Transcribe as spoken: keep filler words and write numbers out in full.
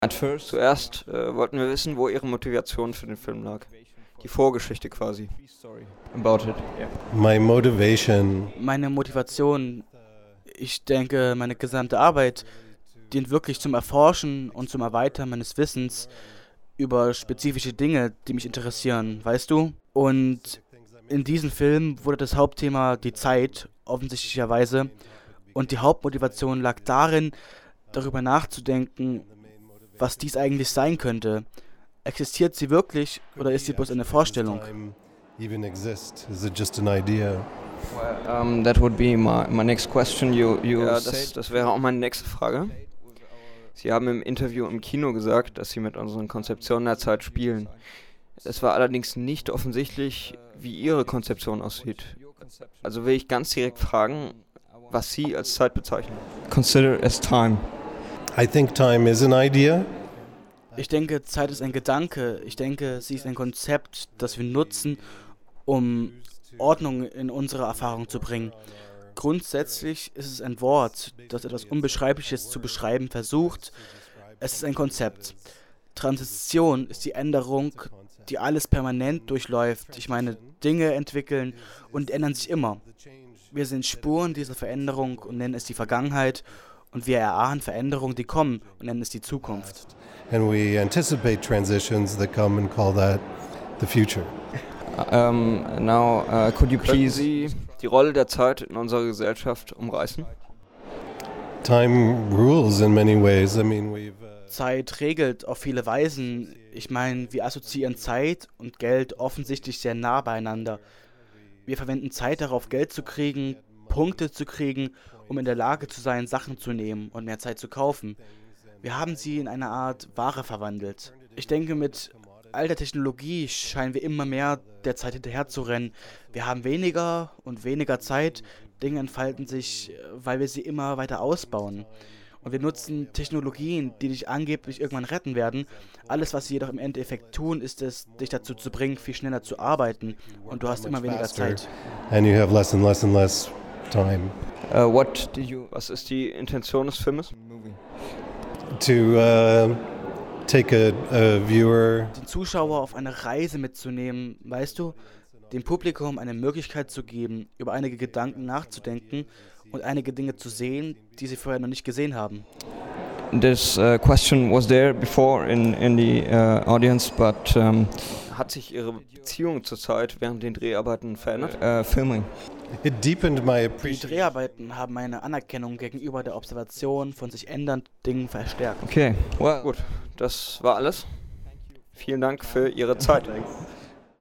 At first, zuerst äh, wollten wir wissen, wo ihre Motivation für den Film lag. Die Vorgeschichte quasi. About it. Yeah. My motivation. Meine Motivation, ich denke, meine gesamte Arbeit dient wirklich zum Erforschen und zum Erweitern meines Wissens über spezifische Dinge, die mich interessieren, weißt du? Und in diesem Film wurde das Hauptthema die Zeit, offensichtlicherweise. Und die Hauptmotivation lag darin, darüber nachzudenken, was dies eigentlich sein könnte. Existiert sie wirklich oder ist sie bloß eine Vorstellung? Even exist? Is it just an idea? Well, um, that would be my, my next question. You, you ja, das, das wäre auch meine nächste Frage. Sie haben im Interview im Kino gesagt, dass Sie mit unseren Konzeptionen der Zeit spielen. Es war allerdings nicht offensichtlich, wie Ihre Konzeption aussieht. Also will ich ganz direkt fragen, was Sie als Zeit bezeichnen. Consider as time. I think time is an idea. Ich denke, Zeit ist ein Gedanke. Ich denke, sie ist ein Konzept, das wir nutzen, um Ordnung in unsere Erfahrung zu bringen. Grundsätzlich ist es ein Wort, das etwas Unbeschreibliches zu beschreiben versucht. Es ist ein Konzept. Transition ist die Änderung, die alles permanent durchläuft. Ich meine, Dinge entwickeln und ändern sich immer. Wir sind Spuren dieser Veränderung und nennen es die Vergangenheit. Und wir erahnen Veränderungen, die kommen und nennen es die Zukunft. And we anticipate transitions that come and call that the future. Um, now, uh, could you please Sie die Rolle der Zeit in unserer Gesellschaft umreißen? Time rules in many ways. I mean, we've uh Zeit regelt auf viele Weisen. Ich meine, wir assoziieren Zeit und Geld offensichtlich sehr nah beieinander. Wir verwenden Zeit darauf, Geld zu kriegen, Punkte zu kriegen, um in der Lage zu sein, Sachen zu nehmen und mehr Zeit zu kaufen. Wir haben sie in eine Art Ware verwandelt. Ich denke, mit all der Technologie scheinen wir immer mehr der Zeit hinterherzurennen. Wir haben weniger und weniger Zeit. Dinge entfalten sich, weil wir sie immer weiter ausbauen. Und wir nutzen Technologien, die dich angeblich irgendwann retten werden. Alles, was sie jedoch im Endeffekt tun, ist es, dich dazu zu bringen, viel schneller zu arbeiten. Und du hast immer weniger Zeit. And you have less and less and less time. Uh, what did you, was ist die Intention des Filmes? To uh, take a, a viewer. Den Zuschauer auf eine Reise mitzunehmen, weißt du? Dem Publikum eine Möglichkeit zu geben, über einige Gedanken nachzudenken und einige Dinge zu sehen, die sie vorher noch nicht gesehen haben. This uh, question was there before in, in the uh, audience, but um, hat sich Ihre Beziehung zur Zeit während den Dreharbeiten verändert? Uh, filming. It deepened my Die appreciation. Dreharbeiten haben meine Anerkennung gegenüber der Observation von sich ändernden Dingen verstärkt. Okay, well, gut, das war alles. Vielen Dank für Ihre Zeit.